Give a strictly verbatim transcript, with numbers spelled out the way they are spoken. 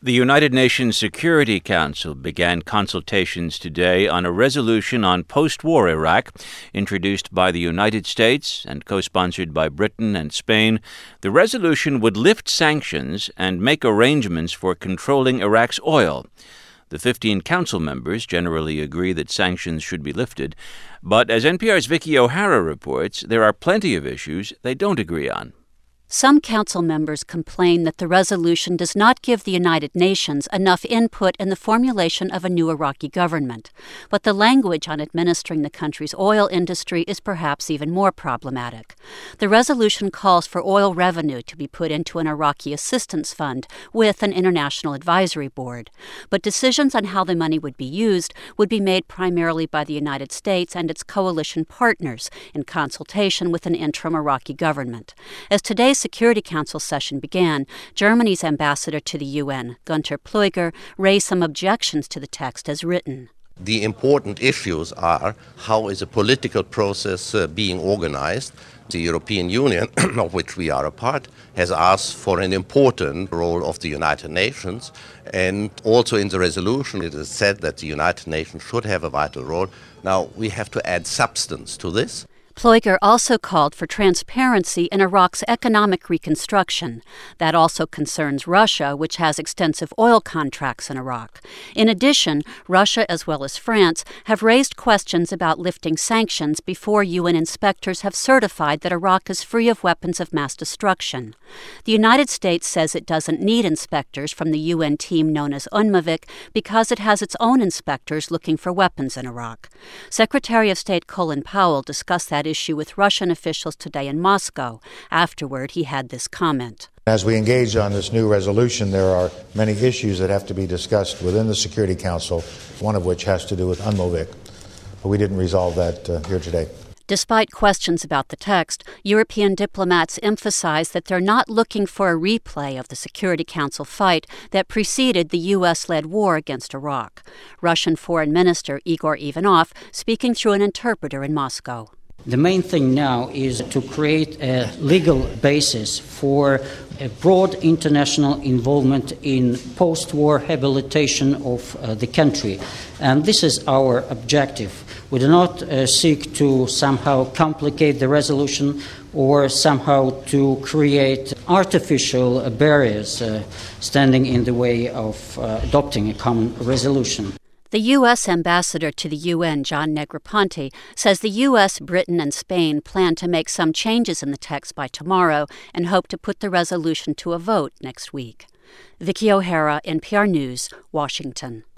The United Nations Security Council began consultations today on a resolution on post-war Iraq, introduced by the United States and co-sponsored by Britain and Spain. The resolution would lift sanctions and make arrangements for controlling Iraq's oil. The fifteen council members generally agree that sanctions should be lifted, but as N P R's Vicky O'Hara reports, there are plenty of issues they don't agree on. Some council members complain that the resolution does not give the United Nations enough input in the formulation of a new Iraqi government. But the language on administering the country's oil industry is perhaps even more problematic. The resolution calls for oil revenue to be put into an Iraqi assistance fund with an international advisory board. But decisions on how the money would be used would be made primarily by the United States and its coalition partners in consultation with an interim Iraqi government. As today's Security Council session began, Germany's ambassador to the U N, Günter Plöger, raised some objections to the text as written. The important issues are how is a political process uh, being organized. The European Union, of which we are a part, has asked for an important role of the United Nations, and also in the resolution it is said that the United Nations should have a vital role. Now we have to add substance to this. Plöger also called for transparency in Iraq's economic reconstruction. That also concerns Russia, which has extensive oil contracts in Iraq. In addition, Russia, as well as France, have raised questions about lifting sanctions before U N inspectors have certified that Iraq is free of weapons of mass destruction. The United States says it doesn't need inspectors from the U N team known as UNMIVIC because it has its own inspectors looking for weapons in Iraq. Secretary of State Colin Powell discussed that issue with Russian officials today in Moscow. Afterward, he had this comment. As we engage on this new resolution, there are many issues that have to be discussed within the Security Council, one of which has to do with UNMIVIC. But we didn't resolve that uh, here today. Despite questions about the text, European diplomats emphasize that they're not looking for a replay of the Security Council fight that preceded the U S-led war against Iraq. Russian Foreign Minister Igor Ivanov speaking through an interpreter in Moscow. The main thing now is to create a legal basis for a broad international involvement in post-war rehabilitation of uh, the country. And this is our objective. We do not uh, seek to somehow complicate the resolution or somehow to create artificial uh, barriers uh, standing in the way of uh, adopting a common resolution. The U S ambassador to the U N, John Negroponte, says the U S, Britain, and Spain plan to make some changes in the text by tomorrow and hope to put the resolution to a vote next week. Vicky O'Hara, N P R News, Washington.